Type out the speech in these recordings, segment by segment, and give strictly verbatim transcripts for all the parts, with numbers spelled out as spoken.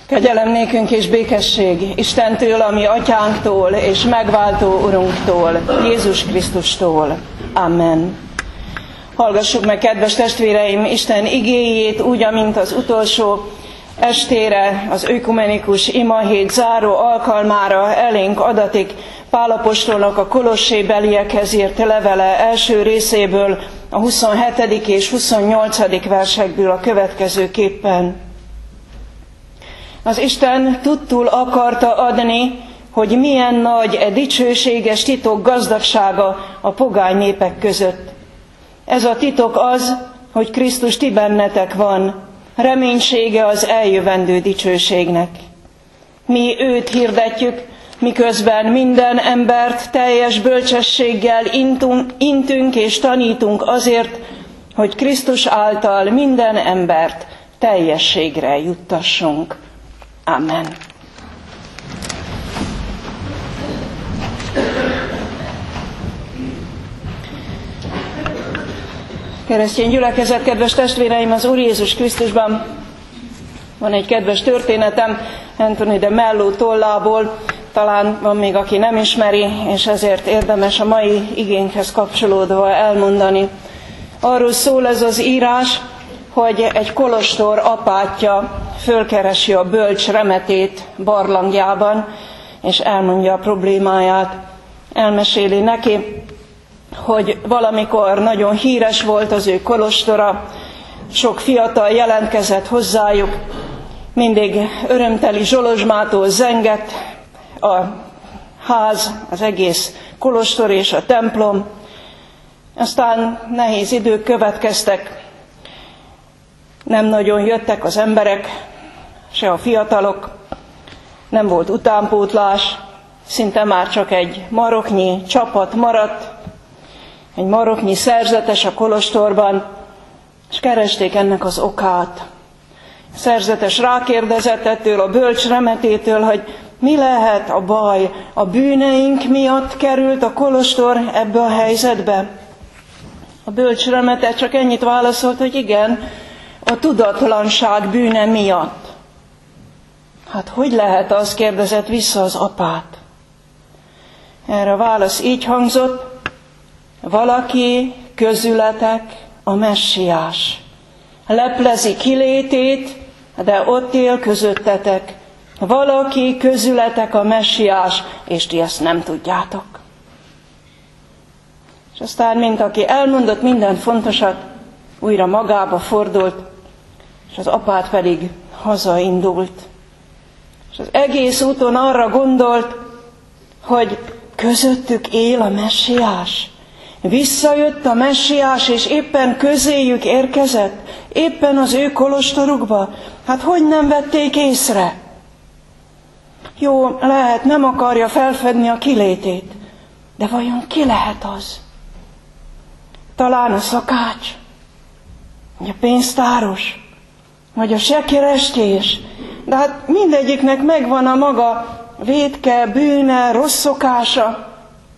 Kegyelem nékünk és békesség Istentől, ami atyánktól és megváltó Urunktól, Jézus Krisztustól. Amen. Hallgassuk meg, kedves testvéreim, Isten igéjét úgy, amint az utolsó estére, az ökumenikus imahét záró alkalmára elénk adatik Pál apostolnak a kolossébeliekhez írt levele első részéből, a huszonhetedik és huszonnyolcadik versekből a következőképpen. Az Isten tudtul akarta adni, hogy milyen nagy e dicsőséges titok gazdagsága a pogány népek között. Ez a titok az, hogy Krisztus ti bennetek van, reménysége az eljövendő dicsőségnek. Mi őt hirdetjük, miközben minden embert teljes bölcsességgel intunk, intünk és tanítunk azért, hogy Krisztus által minden embert teljességre juttassunk. Amen. Keresztény gyülekezet, kedves testvéreim, az Úr Jézus Krisztusban van egy kedves történetem Anthony de Mello tollából, talán van még, aki nem ismeri, és ezért érdemes a mai igénkhez kapcsolódva elmondani. Arról szól ez az írás, hogy egy kolostor apátja fölkeresi a bölcs remetét barlangjában, és elmondja a problémáját. Elmeséli neki, hogy valamikor nagyon híres volt az ő kolostora, sok fiatal jelentkezett hozzájuk, mindig örömteli zsolozsmától zengett a ház, az egész kolostor és a templom. Aztán nehéz idők következtek, nem nagyon jöttek az emberek, se a fiatalok, nem volt utánpótlás, szinte már csak egy maroknyi csapat maradt, egy maroknyi szerzetes a kolostorban, és keresték ennek az okát. A szerzetes rákérdezett ettől a bölcs remetétől, hogy mi lehet a baj, a bűneink miatt került a kolostor ebbe a helyzetbe. A bölcs remete csak ennyit válaszolt, hogy igen, a tudatlanság bűne miatt. Hát hogy lehet az, kérdezett vissza az apát. Erre a válasz így hangzott: valaki közületek a messiás. Leplezi kilétét, de ott él közöttetek. Valaki közületek a messiás, és ti ezt nem tudjátok. És aztán, mint aki elmondott minden fontosat, újra magába fordult, és az apát pedig hazaindult. És az egész úton arra gondolt, hogy közöttük él a messiás. Visszajött a messiás, és éppen közéjük érkezett, éppen az ő kolostorukba. Hát hogy nem vették észre? Jó, lehet, nem akarja felfedni a kilétét, de vajon ki lehet az? Talán a szakács, vagy a pénztáros, vagy a sekerestés. De hát mindegyiknek megvan a maga vétke, bűne, rossz szokása.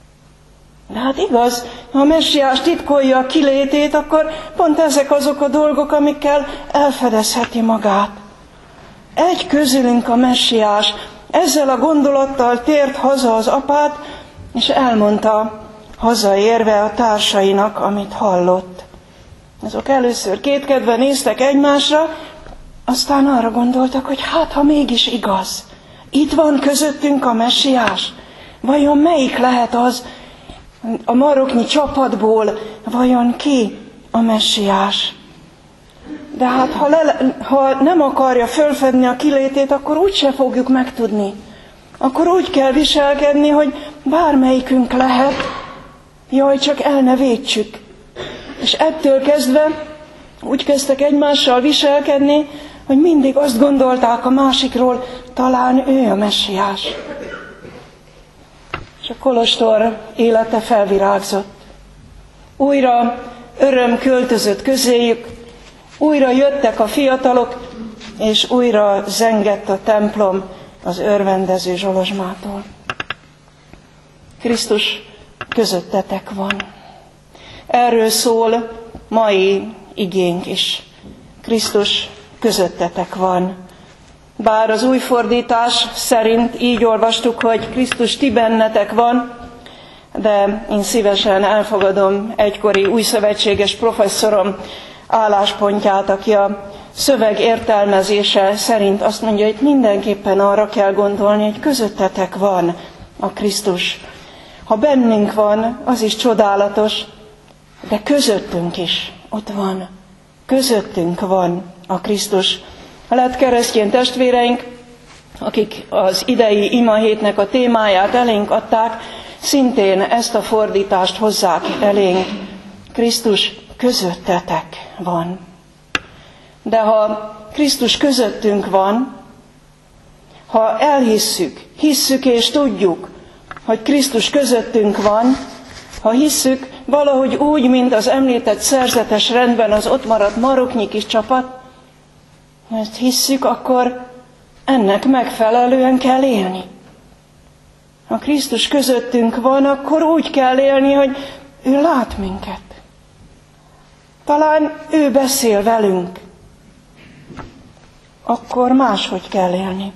De hát igaz, ha a messiás titkolja a kilétét, akkor pont ezek azok a dolgok, amikkel elfedezheti magát. Egy közülünk a messiás. Ezzel a gondolattal tért haza az apát, és elmondta hazaérve a társainak, amit hallott. Azok először kétkedve néztek egymásra, aztán arra gondoltak, hogy hát, ha mégis igaz, itt van közöttünk a messiás. Vajon melyik lehet az a maroknyi csapatból, vajon ki a messiás? De hát, ha, le, ha nem akarja fölfedni a kilétét, akkor úgyse fogjuk megtudni. Akkor úgy kell viselkedni, hogy bármelyikünk lehet, jaj, csak el ne vétsük. És ettől kezdve úgy kezdtek egymással viselkedni, hogy mindig azt gondolták a másikról, talán ő a messiás. És a kolostor élete felvirágzott. Újra öröm költözött közéjük, újra jöttek a fiatalok, és újra zengett a templom az örvendező zsolozsmától. Krisztus közöttetek van. Erről szól mai igénk is. Krisztus közöttetek van. Bár az új fordítás szerint így olvastuk, hogy Krisztus ti bennetek van, de én szívesen elfogadom egykori újszövetséges professzorom álláspontját, aki a szöveg értelmezése szerint azt mondja, hogy mindenképpen arra kell gondolni, hogy közöttetek van a Krisztus. Ha bennünk van, az is csodálatos, de közöttünk is ott van. Közöttünk van a Krisztus. Ha lett keresztény testvéreink, akik az idei imahétnek a témáját elénk adták, szintén ezt a fordítást hozzák elénk. Krisztus közöttetek van. De ha Krisztus közöttünk van, ha elhisszük, hisszük és tudjuk, hogy Krisztus közöttünk van, ha hisszük valahogy úgy, mint az említett szerzetes rendben az ott maradt maroknyi kis csapat, ezt hisszük, akkor ennek megfelelően kell élni. Ha Krisztus közöttünk van, akkor úgy kell élni, hogy ő lát minket. Talán ő beszél velünk. Akkor máshogy kell élni.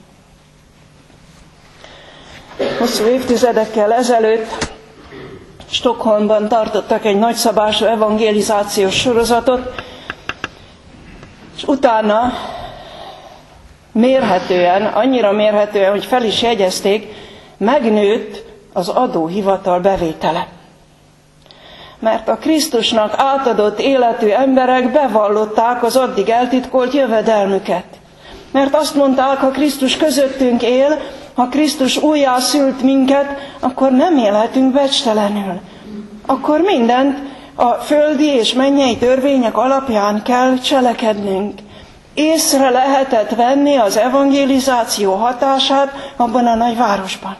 Hosszú évtizedekkel ezelőtt Stockholmban tartottak egy nagyszabású evangelizációs sorozatot, és utána mérhetően, annyira mérhetően, hogy fel is jegyezték, megnőtt az adóhivatal bevétele. Mert a Krisztusnak átadott életű emberek bevallották az addig eltitkolt jövedelmüket. Mert azt mondták, ha Krisztus közöttünk él, ha Krisztus újjászült minket, akkor nem élhetünk becstelenül. Akkor mindent a földi és mennyei törvények alapján kell cselekednünk. Észre lehetett venni az evangelizáció hatását abban a nagyvárosban.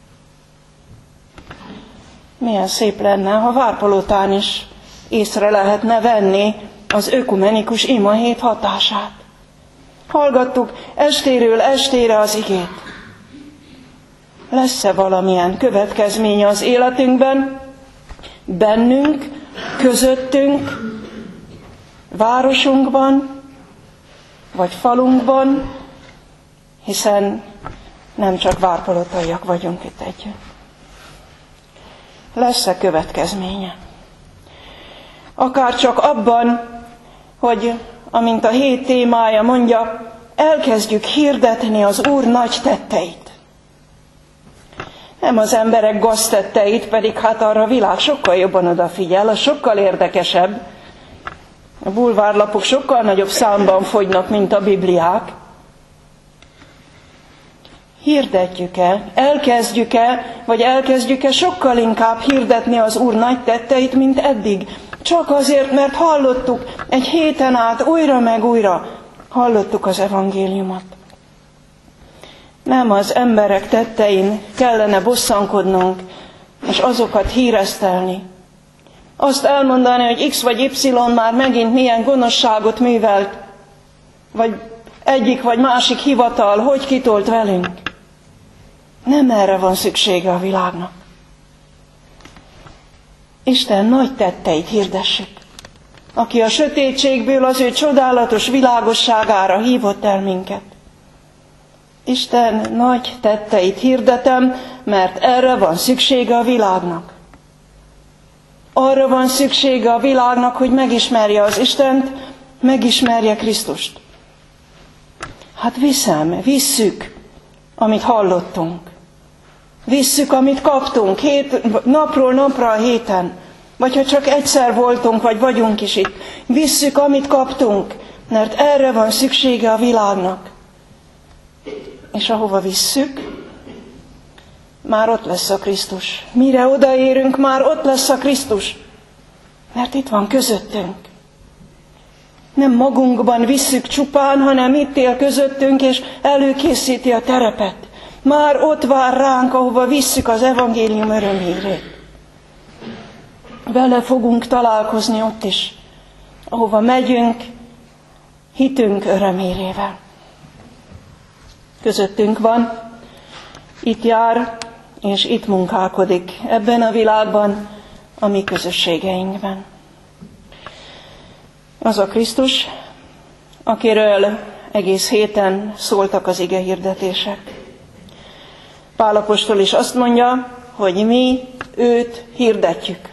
Milyen szép lenne, ha Várpalotán is észre lehetne venni az ökumenikus imahét hatását. Hallgattuk estéről estére az igét. Lesz-e valamilyen következménye az életünkben, bennünk, közöttünk, városunkban, vagy falunkban, hiszen nem csak várpalotaiak vagyunk itt együtt. Lesz-e következménye? Akár csak abban, hogy, amint a hét témája mondja, elkezdjük hirdetni az Úr nagy tetteit. Nem az emberek gaztetteit, pedig hát arra a világ sokkal jobban odafigyel, az sokkal érdekesebb. A bulvárlapok sokkal nagyobb számban fogynak, mint a bibliák. Hirdetjük-e, elkezdjük-e, vagy elkezdjük-e sokkal inkább hirdetni az Úr nagy tetteit, mint eddig? Csak azért, mert hallottuk egy héten át újra meg újra, hallottuk az evangéliumot. Nem az emberek tettein kellene bosszankodnunk, és azokat híresztelni. Azt elmondani, hogy X vagy Y már megint milyen gonoszságot művelt, vagy egyik vagy másik hivatal, hogy kitolt velünk. Nem erre van szüksége a világnak. Isten nagy tetteit hirdessük, aki a sötétségből az ő csodálatos világosságára hívott el minket. Isten nagy tetteit hirdetem, mert erre van szüksége a világnak. Arra van szüksége a világnak, hogy megismerje az Istent, megismerje Krisztust. Hát viszem, visszük, amit hallottunk. Visszük, amit kaptunk hét, napról napra a héten. Vagy ha csak egyszer voltunk, vagy vagyunk is itt. Visszük, amit kaptunk, mert erre van szüksége a világnak. És ahova visszük, már ott lesz a Krisztus. Mire odaérünk, már ott lesz a Krisztus. Mert itt van közöttünk. Nem magunkban visszük csupán, hanem itt él közöttünk, és előkészíti a terepet. Már ott vár ránk, ahova visszük az evangélium örömhírét. Vele fogunk találkozni ott is, ahova megyünk, hitünk örömhírével. Közöttünk van, itt jár, és itt munkálkodik ebben a világban, a mi közösségeinkben. Az a Krisztus, akiről egész héten szóltak az ige hirdetések. Pál apostol is azt mondja, hogy mi őt hirdetjük.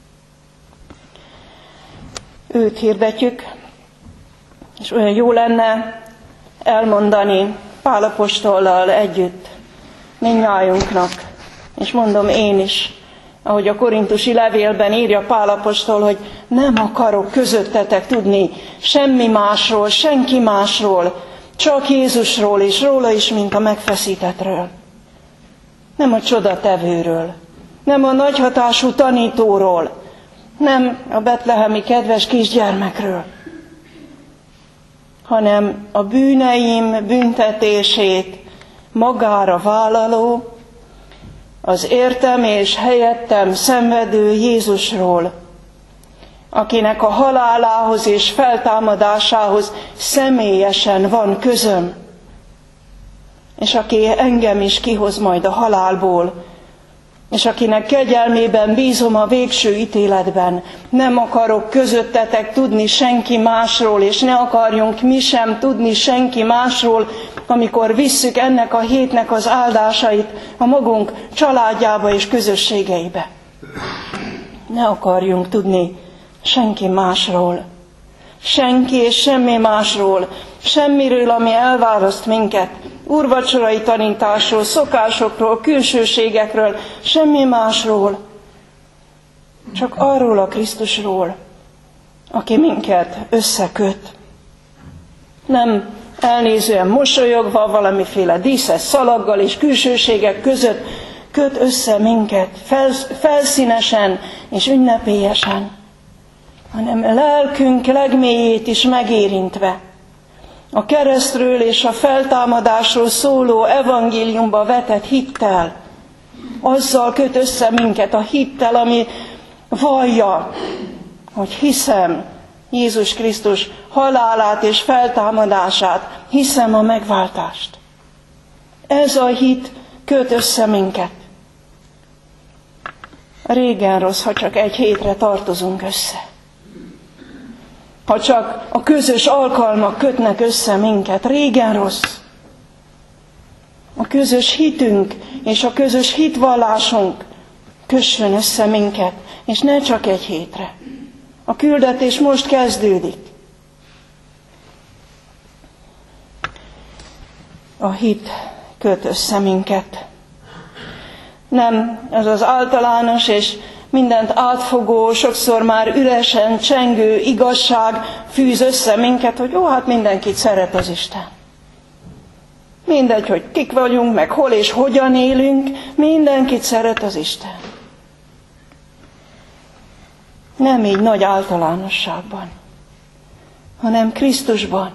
Őt hirdetjük, és olyan jó lenne elmondani Pál apostollal együtt mindnyájunknak, és mondom én is, ahogy a korintusi levélben írja Pál apostol, hogy nem akarok közöttetek tudni semmi másról, senki másról, csak Jézusról, és róla is, mint a megfeszítettről. Nem a csodatevőről, nem a nagyhatású tanítóról, nem a betlehemi kedves kisgyermekről, hanem a bűneim büntetését magára vállaló, az értem és helyettem szenvedő Jézusról, akinek a halálához és feltámadásához személyesen van közöm, és aki engem is kihoz majd a halálból, és akinek kegyelmében bízom a végső ítéletben. Nem akarok közöttetek tudni senki másról, és ne akarjunk mi sem tudni senki másról, amikor visszük ennek a hétnek az áldásait a magunk családjába és közösségeibe. Ne akarjunk tudni senki másról. Senki és semmi másról, semmiről, ami elválaszt minket, úrvacsorai tanításról, szokásokról, külsőségekről, semmi másról, csak arról a Krisztusról, aki minket összeköt. Nem elnézően mosolyogva, valamiféle díszes szalaggal és külsőségek között köt össze minket felszínesen és ünnepélyesen, hanem lelkünk legmélyét is megérintve. A keresztről és a feltámadásról szóló evangéliumba vetett hittel, azzal köt össze minket a hittel, ami vallja, hogy hiszem Jézus Krisztus halálát és feltámadását, hiszem a megváltást. Ez a hit köt össze minket. Régen rossz, ha csak egy hétre tartozunk össze. Ha csak a közös alkalmak kötnek össze minket, régen rossz. A közös hitünk és a közös hitvallásunk kössön össze minket, és ne csak egy hétre. A küldetés most kezdődik. A hit köt össze minket. Nem ez az általános és mindent átfogó, sokszor már üresen csengő igazság fűz össze minket, hogy ó, hát mindenkit szeret az Isten. Mindegy, hogy kik vagyunk, meg hol és hogyan élünk, mindenkit szeret az Isten. Nem így nagy általánosságban, hanem Krisztusban.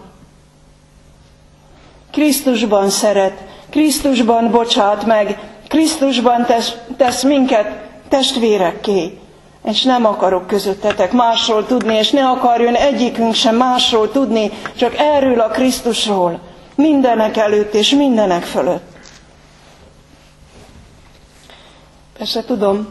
Krisztusban szeret, Krisztusban bocsát meg, Krisztusban tesz, tesz minket testvérekké, és nem akarok közöttetek másról tudni, és ne akarjon egyikünk sem másról tudni, csak erről a Krisztusról, mindenek előtt és mindenek fölött. Persze tudom,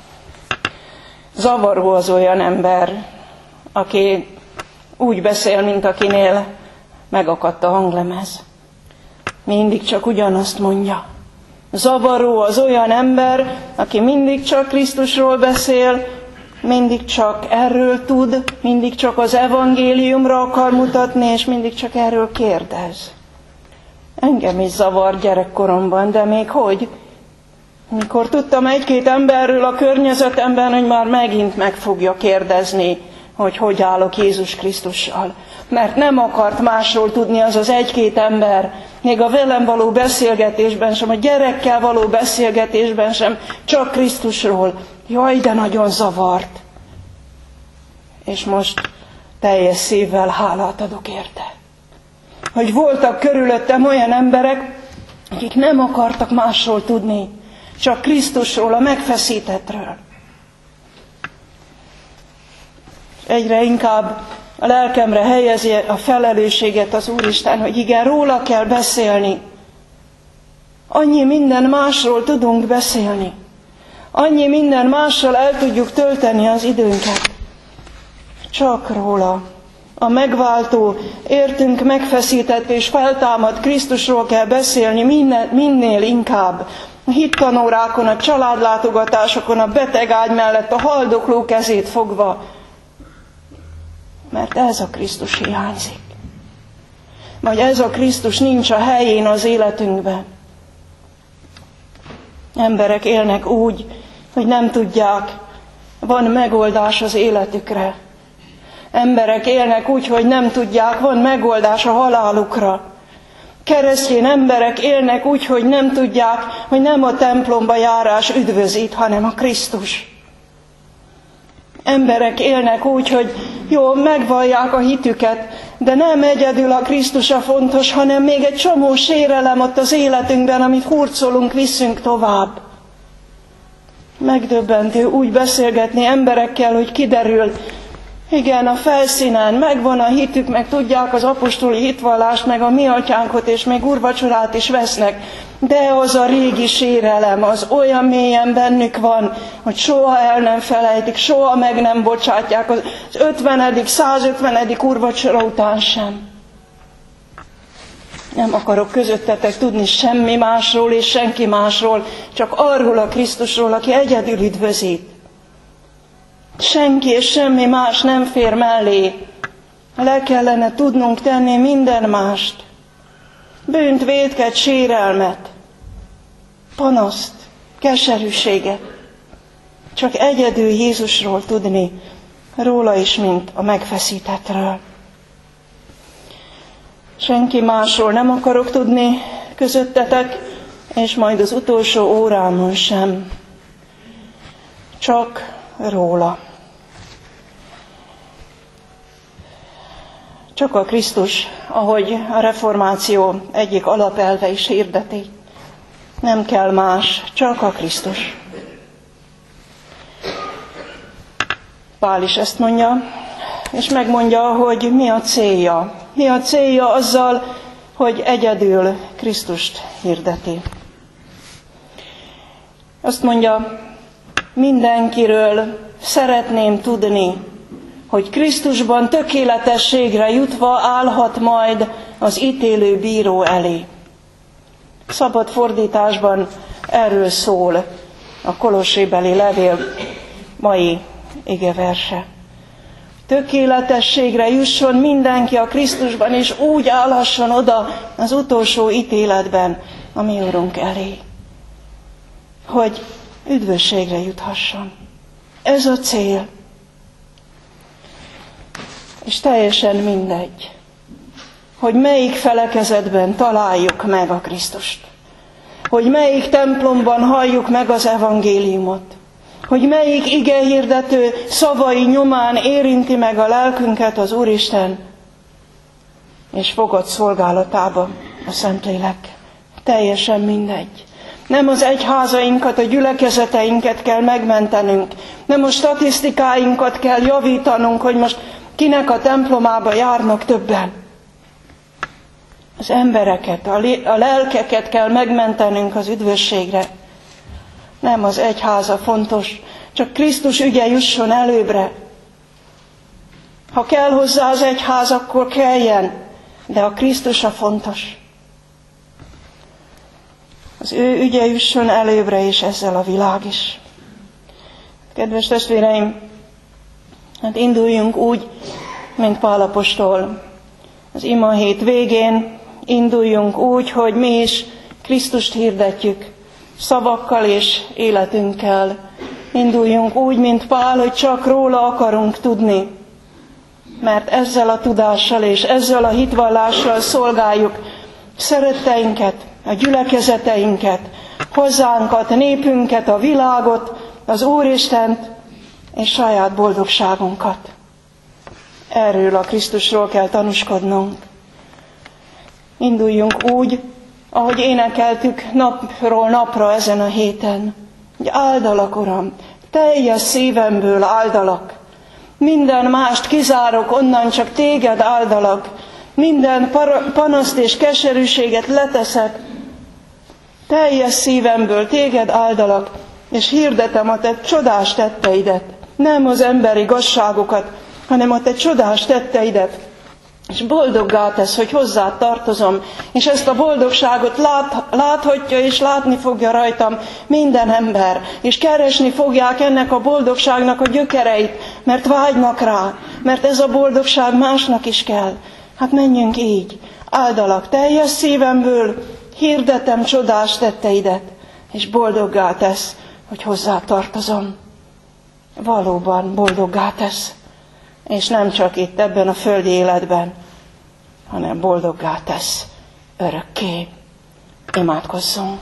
zavaró az olyan ember, aki úgy beszél, mint akinél megakadt a hanglemez. Mindig csak ugyanazt mondja. Zavaró az olyan ember, aki mindig csak Krisztusról beszél, mindig csak erről tud, mindig csak az evangéliumra akar mutatni, és mindig csak erről kérdez. Engem is zavar gyerekkoromban, de még hogy? Mikor tudtam egy-két emberről a környezetemben, hogy már megint meg fogja kérdezni, hogy hogy állok Jézus Krisztussal. Mert nem akart másról tudni az az egy-két ember, még a velem való beszélgetésben sem, a gyerekkel való beszélgetésben sem, csak Krisztusról. Jaj, de nagyon zavart. És most teljes szívvel hálát adok érte. Hogy voltak körülöttem olyan emberek, akik nem akartak másról tudni, csak Krisztusról, a megfeszítettről. Egyre inkább a lelkemre helyezi a felelősséget az Úristen, hogy igen, róla kell beszélni. Annyi minden másról tudunk beszélni. Annyi minden mással el tudjuk tölteni az időnket. Csak róla A megváltó, értünk megfeszített és feltámadt Krisztusról kell beszélni minél, minél inkább. A hittanórákon, a családlátogatásokon, a betegágy mellett, a haldokló kezét fogva. Mert ez a Krisztus hiányzik. Vagy ez a Krisztus nincs a helyén az életünkben. Emberek élnek úgy, hogy nem tudják, van megoldás az életükre. Emberek élnek úgy, hogy nem tudják, van megoldás a halálukra. Keresztény emberek élnek úgy, hogy nem tudják, hogy nem a templomba járás üdvözít, hanem a Krisztus. Emberek élnek úgy, hogy jó, megvallják a hitüket, de nem egyedül a Krisztus a fontos, hanem még egy csomó sérelem ott az életünkben, amit hurcolunk, viszünk tovább. Megdöbbentő úgy beszélgetni emberekkel, hogy kiderül, igen, a felszínen megvan a hitük, meg tudják az apostoli hitvallást, meg a mi atyánkot, és még úrvacsorát is vesznek, de az a régi sérelem, az olyan mélyen bennük van, hogy soha el nem felejtik, soha meg nem bocsátják az ötvenedik, százötvenedik úrvacsora után sem. Nem akarok közöttetek tudni semmi másról és senki másról, csak arról a Krisztusról, aki egyedül üdvözít. Senki és semmi más nem fér mellé. Le kellene tudnunk tenni minden mást. Bűnt, vétket, sérelmet, panaszt, keserűséget. Csak egyedül Jézusról tudni, róla is, mint a megfeszítettről. Senki másról nem akarok tudni közöttetek, és majd az utolsó órámon sem. Csak róla. Csak a Krisztus, ahogy a reformáció egyik alapelve is hirdeti. Nem kell más, csak a Krisztus. Pál is ezt mondja, és megmondja, hogy mi a célja. Mi a célja azzal, hogy egyedül Krisztust hirdeti. Azt mondja, mindenkiről szeretném tudni, hogy Krisztusban tökéletességre jutva állhat majd az ítélő bíró elé. Szabad fordításban erről szól a Kolossébeli levél mai igeverse. Tökéletességre jusson mindenki a Krisztusban, és úgy állhasson oda az utolsó ítéletben a mi Urunk elé, hogy üdvösségre juthasson. Ez a cél. És teljesen mindegy, hogy melyik felekezetben találjuk meg a Krisztust, hogy melyik templomban halljuk meg az evangéliumot, hogy melyik igehirdető szavai nyomán érinti meg a lelkünket az Úristen, és fogad szolgálatába a Szentlélek. Teljesen mindegy. Nem az egyházainkat, a gyülekezeteinket kell megmentenünk, nem a statisztikáinkat kell javítanunk, hogy most kinek a templomába járnak többen. Az embereket, a lelkeket kell megmentenünk az üdvösségre. Nem az egyháza fontos, csak Krisztus ügye jusson előbbre. Ha kell hozzá az egyház, akkor kelljen, de a Krisztus a fontos. Az ő ügye jusson előbbre, és ezzel a világ is. Kedves testvéreim, hát induljunk úgy, mint Pál apostol. Az ima hét végén induljunk úgy, hogy mi is Krisztust hirdetjük, szavakkal és életünkkel. Induljunk úgy, mint Pál, hogy csak róla akarunk tudni, mert ezzel a tudással és ezzel a hitvallással szolgáljuk szeretteinket, a gyülekezeteinket, hozzánkat, népünket, a világot, az Úristent és saját boldogságunkat. Erről a Krisztusról kell tanúskodnunk. Induljunk úgy, ahogy énekeltük napról napra ezen a héten, hogy áldalak, Uram, teljes szívemből áldalak. Minden mást kizárok, onnan csak téged áldalak. Minden panaszt és keserűséget leteszek. Teljes szívemből téged áldalak, és hirdetem a te csodás tetteidet. Nem az emberi igazságokat, hanem a te csodás tetteidet. és boldoggá tesz, hogy hozzá tartozom, és ezt a boldogságot lát, láthatja és látni fogja rajtam minden ember, és keresni fogják ennek a boldogságnak a gyökereit, mert vágynak rá, mert ez a boldogság másnak is kell. Hát menjünk így, áldalak teljes szívemből, hirdetem csodás tetteidet, és boldoggá tesz, hogy hozzá tartozom. Valóban boldoggá tesz, és nem csak itt ebben a földi életben, hanem boldoggá tesz örökké. Imádkozzunk!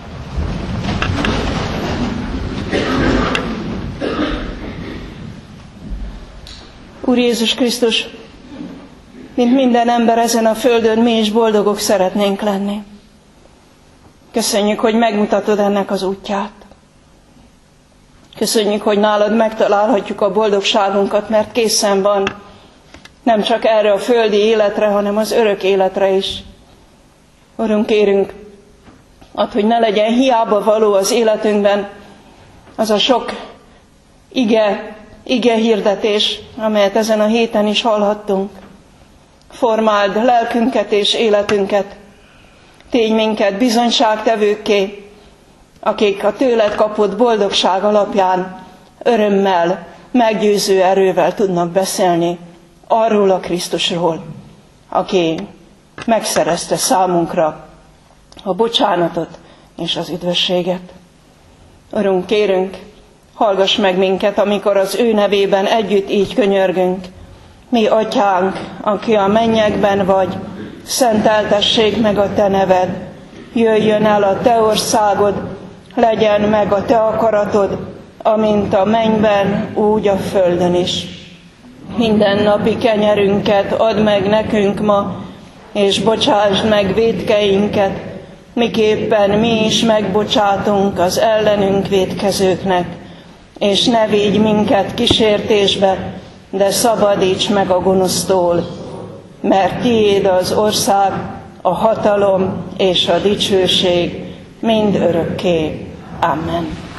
Úr Jézus Krisztus, mint minden ember ezen a földön, mi is boldogok szeretnénk lenni. Köszönjük, hogy megmutatod ennek az útját. Köszönjük, hogy nálad megtalálhatjuk a boldogságunkat, mert készen van nem csak erre a földi életre, hanem az örök életre is. Urunk, kérünk, add, hogy ne legyen hiába való az életünkben az a sok ige, ige hirdetés, amelyet ezen a héten is hallhattunk. Formáld lelkünket és életünket, tégy minket bizonyságtevőkké, akik a tőled kapott boldogság alapján örömmel, meggyőző erővel tudnak beszélni arról a Krisztusról, aki megszerezte számunkra a bocsánatot és az üdvösséget. Urunk, kérünk, hallgass meg minket, amikor az ő nevében együtt így könyörgünk. Mi Atyánk, aki a mennyekben vagy, szenteltessék meg a te neved, jöjjön el a te országod, legyen meg a te akaratod, amint a mennyben, úgy a földön is. Mindennapi kenyerünket add meg nekünk ma, és bocsásd meg vétkeinket, miképpen mi is megbocsátunk az ellenünk vétkezőknek, és ne védj minket kísértésbe, de szabadíts meg a gonosztól, mert tiéd az ország, a hatalom és a dicsőség mind örökké. Amen.